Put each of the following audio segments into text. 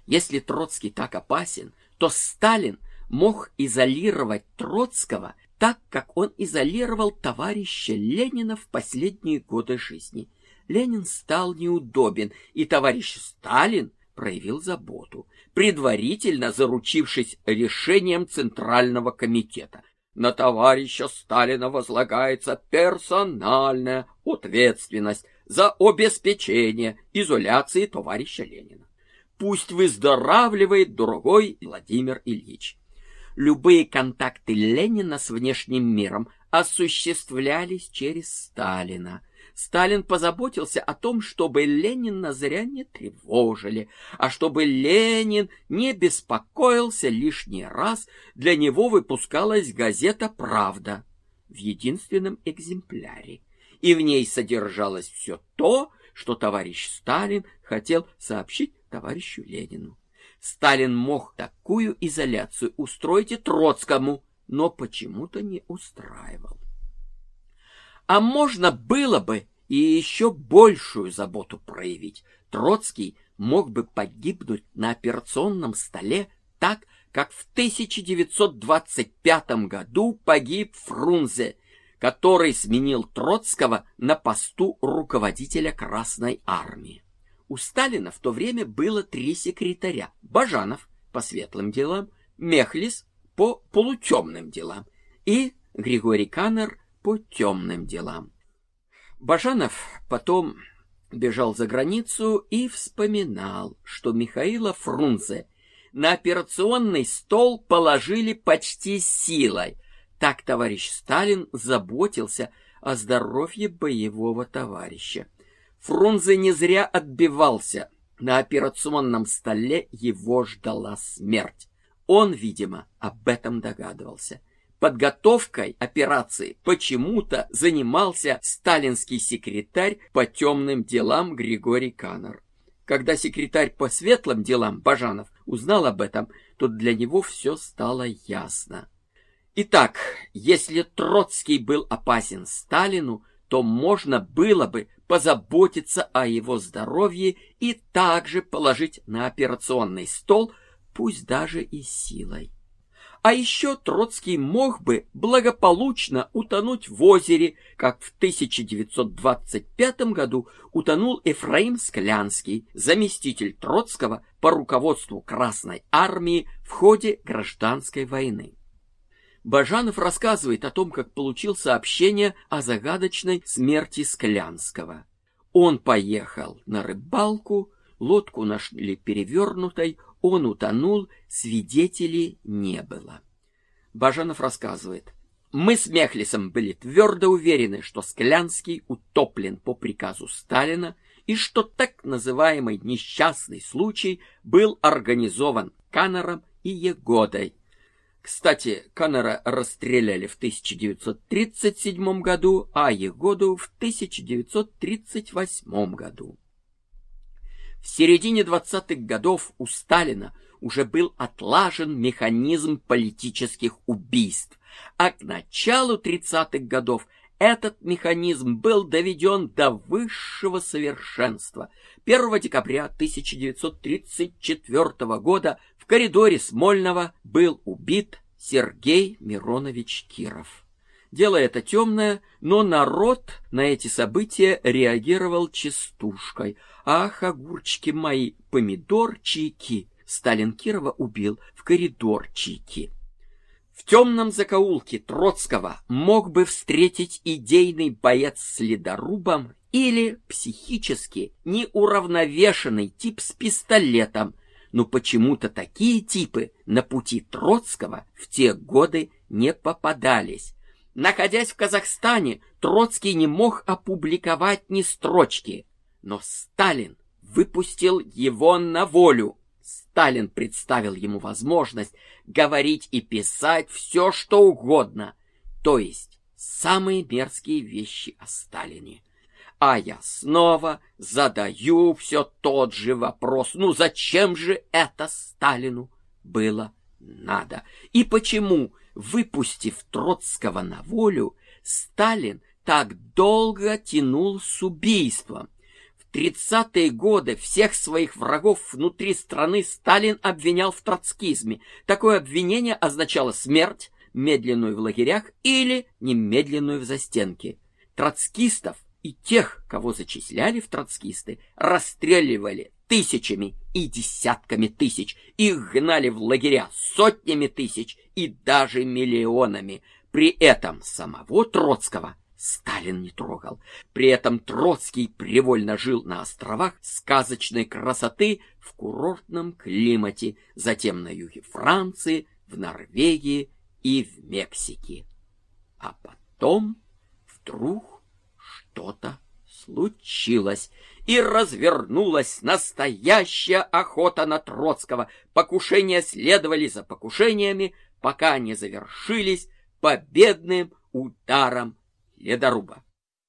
Если Троцкий так опасен, то Сталин мог изолировать Троцкого так, как он изолировал товарища Ленина в последние годы жизни. Ленин стал неудобен, и товарищ Сталин проявил заботу, предварительно заручившись решением Центрального комитета. На товарища Сталина возлагается персональная ответственность за обеспечение изоляции товарища Ленина. Пусть выздоравливает дорогой Владимир Ильич. Любые контакты Ленина с внешним миром осуществлялись через Сталина. Сталин позаботился о том, чтобы Ленина зря не тревожили, а чтобы Ленин не беспокоился лишний раз, для него выпускалась газета «Правда» в единственном экземпляре, и в ней содержалось все то, что товарищ Сталин хотел сообщить товарищу Ленину. Сталин мог такую изоляцию устроить и Троцкому, но почему-то не устраивал. А можно было бы и еще большую заботу проявить. Троцкий мог бы погибнуть на операционном столе так, как в 1925 году погиб Фрунзе, который сменил Троцкого на посту руководителя Красной армии. У Сталина в то время было 3 секретаря: Бажанов по светлым делам, Мехлис по полутемным делам и Григорий Каннер по темным делам. Бажанов потом бежал за границу и вспоминал, что Михаила Фрунзе на операционный стол положили почти силой. Так товарищ Сталин заботился о здоровье боевого товарища. Фрунзе не зря отбивался. На операционном столе его ждала смерть. Он, видимо, об этом догадывался. Подготовкой операции почему-то занимался сталинский секретарь по темным делам Григорий Каннер. Когда секретарь по светлым делам Бажанов узнал об этом, то для него все стало ясно. Итак, если Троцкий был опасен Сталину, то можно было бы позаботиться о его здоровье и также положить на операционный стол, пусть даже и силой. А еще Троцкий мог бы благополучно утонуть в озере, как в 1925 году утонул Ефраим Склянский, заместитель Троцкого по руководству Красной армии в ходе гражданской войны. Бажанов рассказывает о том, как получил сообщение о загадочной смерти Склянского. Он поехал на рыбалку, лодку нашли перевернутой, он утонул, свидетелей не было. Бажанов рассказывает: «Мы с Мехлисом были твердо уверены, что Склянский утоплен по приказу Сталина и что так называемый несчастный случай был организован Каннером и Егодой». Кстати, Каннера расстреляли в 1937 году, а Егоду в 1938 году. В середине 20-х годов у Сталина уже был отлажен механизм политических убийств, а к началу 30-х годов этот механизм был доведен до высшего совершенства. 1 декабря 1934 года в коридоре Смольного был убит Сергей Миронович Киров. Дело это темное, но народ на эти события реагировал частушкой. «Ах, огурчики мои, помидорчики!» Сталин Кирова убил в коридорчики. В темном закоулке Троцкого мог бы встретить идейный боец с ледорубом или психически неуравновешенный тип с пистолетом, но почему-то такие типы на пути Троцкого в те годы не попадались. Находясь в Казахстане, Троцкий не мог опубликовать ни строчки, но Сталин выпустил его на волю. Сталин представил ему возможность говорить и писать все, что угодно, то есть самые мерзкие вещи о Сталине. А я снова задаю все тот же вопрос: ну зачем же это Сталину было надо? И почему, выпустив Троцкого на волю, Сталин так долго тянул с убийством? В 30-е годы всех своих врагов внутри страны Сталин обвинял в троцкизме. Такое обвинение означало смерть, медленную в лагерях или немедленную в застенке. Троцкистов и тех, кого зачисляли в троцкисты, расстреливали тысячами и десятками тысяч. Их гнали в лагеря сотнями тысяч и даже миллионами. При этом самого Троцкого Сталин не трогал. При этом Троцкий привольно жил на островах сказочной красоты в курортном климате, затем на юге Франции, в Норвегии и в Мексике. А потом вдруг что-то случилось, и развернулась настоящая охота на Троцкого. Покушения следовали за покушениями, пока не завершились победным ударом ледоруба.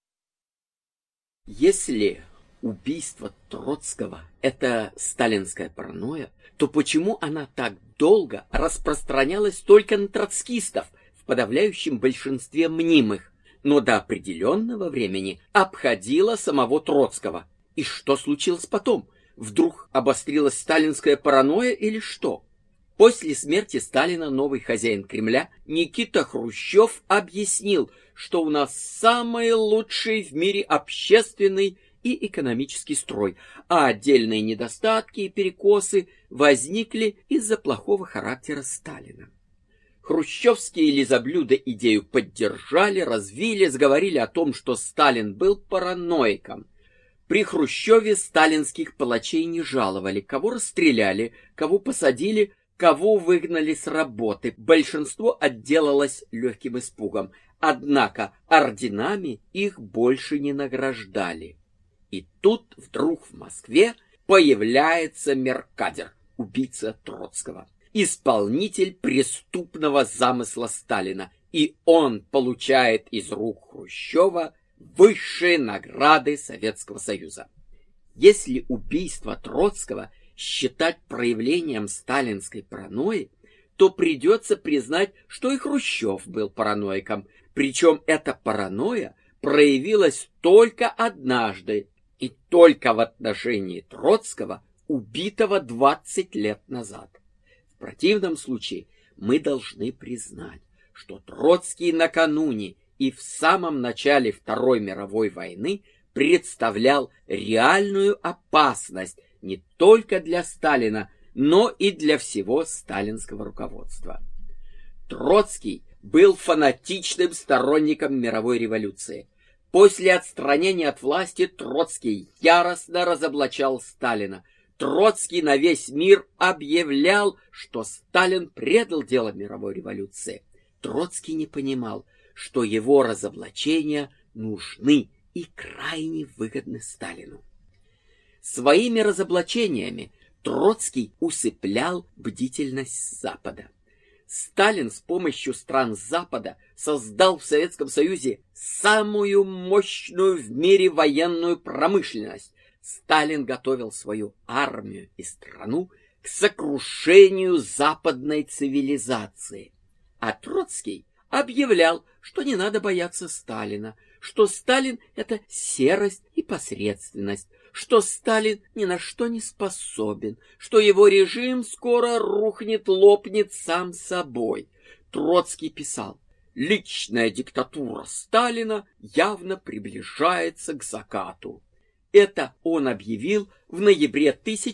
Если убийство Троцкого — это сталинская паранойя, то почему она так долго распространялась только на троцкистов, в подавляющем большинстве мнимых, но до определенного времени обходила самого Троцкого? И что случилось потом? Вдруг обострилась сталинская паранойя или что? После смерти Сталина новый хозяин Кремля Никита Хрущев объяснил, что у нас самый лучший в мире общественный и экономический строй, а отдельные недостатки и перекосы возникли из-за плохого характера Сталина. Хрущевские лизоблюды идею поддержали, развили, заговорили о том, что Сталин был параноиком. При Хрущеве сталинских палачей не жаловали, кого расстреляли, кого посадили, кого выгнали с работы. Большинство отделалось легким испугом, однако орденами их больше не награждали. И тут вдруг в Москве появляется Меркадер, убийца Троцкого, исполнитель преступного замысла Сталина, и он получает из рук Хрущева высшие награды Советского Союза. Если убийство Троцкого считать проявлением сталинской паранойи, то придется признать, что и Хрущев был параноиком, причем эта паранойя проявилась только однажды и только в отношении Троцкого, убитого 20 лет назад. В противном случае мы должны признать, что Троцкий накануне и в самом начале Второй мировой войны представлял реальную опасность не только для Сталина, но и для всего сталинского руководства. Троцкий был фанатичным сторонником мировой революции. После отстранения от власти Троцкий яростно разоблачал Сталина. Троцкий на весь мир объявлял, что Сталин предал дело мировой революции. Троцкий не понимал, что его разоблачения нужны и крайне выгодны Сталину. Своими разоблачениями Троцкий усыплял бдительность Запада. Сталин с помощью стран Запада создал в Советском Союзе самую мощную в мире военную промышленность. Сталин готовил свою армию и страну к сокрушению западной цивилизации. А Троцкий объявлял, что не надо бояться Сталина, что Сталин — это серость и посредственность, что Сталин ни на что не способен, что его режим скоро рухнет, лопнет сам собой. Троцкий писал: «Личная диктатура Сталина явно приближается к закату». Это он объявил в ноябре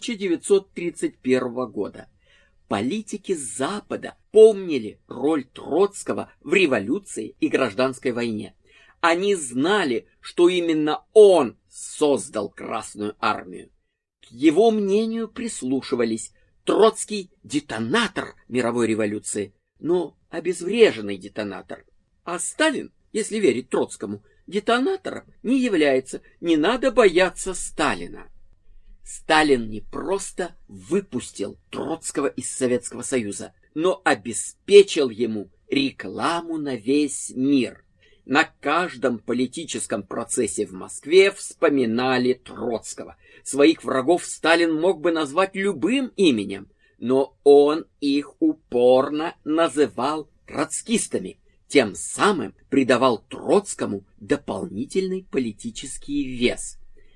1931 года. Политики Запада помнили роль Троцкого в революции и гражданской войне. Они знали, что именно он создал Красную армию. К его мнению прислушивались. Троцкий — детонатор мировой революции, но обезвреженный детонатор. А Сталин, если верить Троцкому, детонатором не является. Не надо бояться Сталина. Сталин не просто выпустил Троцкого из Советского Союза, но обеспечил ему рекламу на весь мир. На каждом политическом процессе в Москве вспоминали Троцкого. Своих врагов Сталин мог бы назвать любым именем, но он их упорно называл троцкистами, тем самым придавал Троцкому дополнительный политический вес.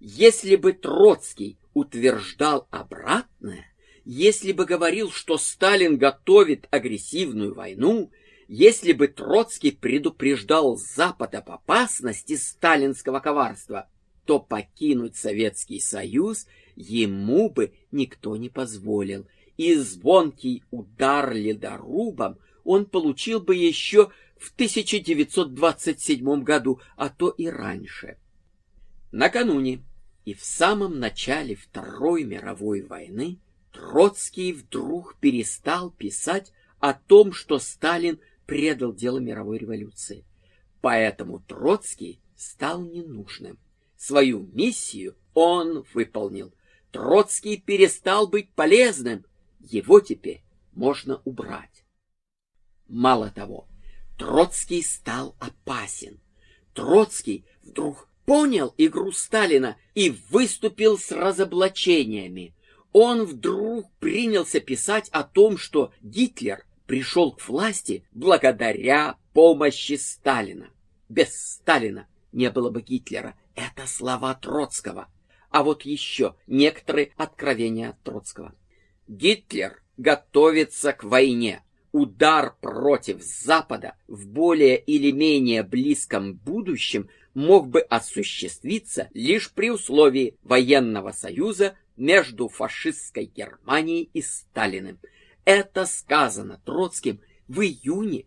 Если бы Троцкий утверждал обратное, если бы говорил, что Сталин готовит агрессивную войну, если бы Троцкий предупреждал Запад об опасности сталинского коварства, то покинуть Советский Союз ему бы никто не позволил, и звонкий удар ледорубом он получил бы еще в 1927 году, а то и раньше. Накануне и в самом начале Второй мировой войны Троцкий вдруг перестал писать о том, что Сталин предал дело мировой революции. Поэтому Троцкий стал ненужным. Свою миссию он выполнил. Троцкий перестал быть полезным. Его теперь можно убрать. Мало того, Троцкий стал опасен. Троцкий вдруг понял игру Сталина и выступил с разоблачениями. Он вдруг принялся писать о том, что Гитлер пришел к власти благодаря помощи Сталина. Без Сталина не было бы Гитлера. Это слова Троцкого. А вот еще некоторые откровения от Троцкого. Гитлер готовится к войне. Удар против Запада в более или менее близком будущем мог бы осуществиться лишь при условии военного союза между фашистской Германией и Сталиным. Это сказано Троцким в июне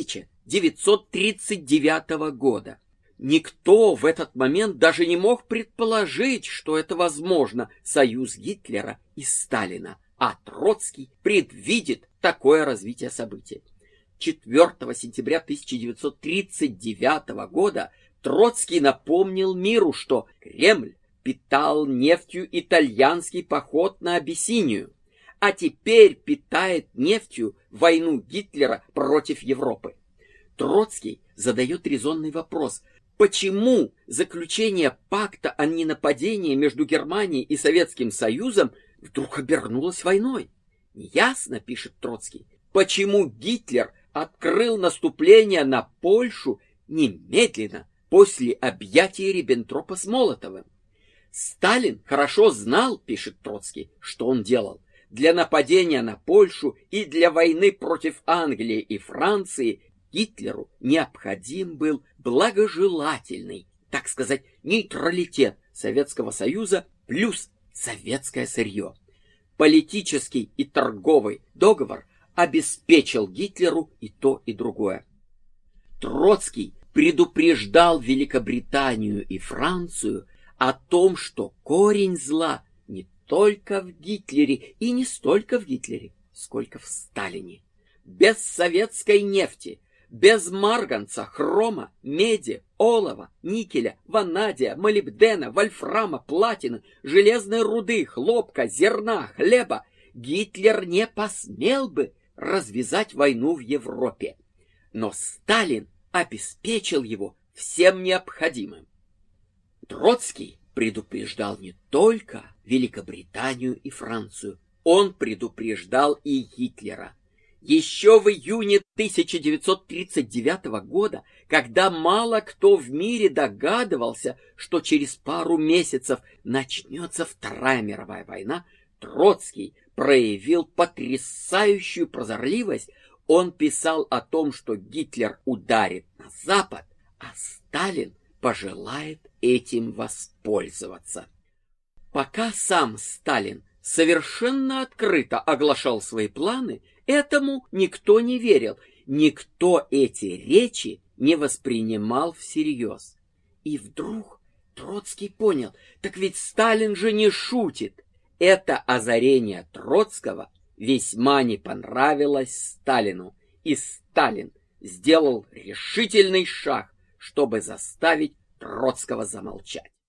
1939 года. Никто в этот момент даже не мог предположить, что это возможно, союз Гитлера и Сталина, а Троцкий предвидит такое развитие событий. 4 сентября 1939 года Троцкий напомнил миру, что Кремль питал нефтью итальянский поход на Абиссинию, а теперь питает нефтью войну Гитлера против Европы. Троцкий задает резонный вопрос: почему заключение пакта о ненападении между Германией и Советским Союзом вдруг обернулось войной? Неясно, пишет Троцкий, почему Гитлер открыл наступление на Польшу немедленно после объятия Риббентропа с Молотовым. Сталин хорошо знал, пишет Троцкий, что он делал. Для нападения на Польшу и для войны против Англии и Франции Гитлеру необходим был благожелательный, так сказать, нейтралитет Советского Союза плюс советское сырье. Политический и торговый договор обеспечил Гитлеру и то, и другое. Троцкий предупреждал Великобританию и Францию о том, что корень зла не только в Гитлере и не столько в Гитлере, сколько в Сталине. Без советской нефти, без марганца, хрома, меди, олова, никеля, ванадия, молибдена, вольфрама, платины, железной руды, хлопка, зерна, хлеба Гитлер не посмел бы развязать войну в Европе. Но Сталин обеспечил его всем необходимым. Троцкий предупреждал не только Великобританию и Францию, он предупреждал и Гитлера. Еще в июне 1939 года, когда мало кто в мире догадывался, что через пару месяцев начнется Вторая мировая война, Троцкий проявил потрясающую прозорливость. Он писал о том, что Гитлер ударит на Запад, а Сталин пожелает этим воспользоваться. Пока сам Сталин совершенно открыто оглашал свои планы, этому никто не верил, никто эти речи не воспринимал всерьез. И вдруг Троцкий понял, так ведь Сталин же не шутит. Это озарение Троцкого весьма не понравилось Сталину, и Сталин сделал решительный шаг, чтобы заставить Троцкого замолчать.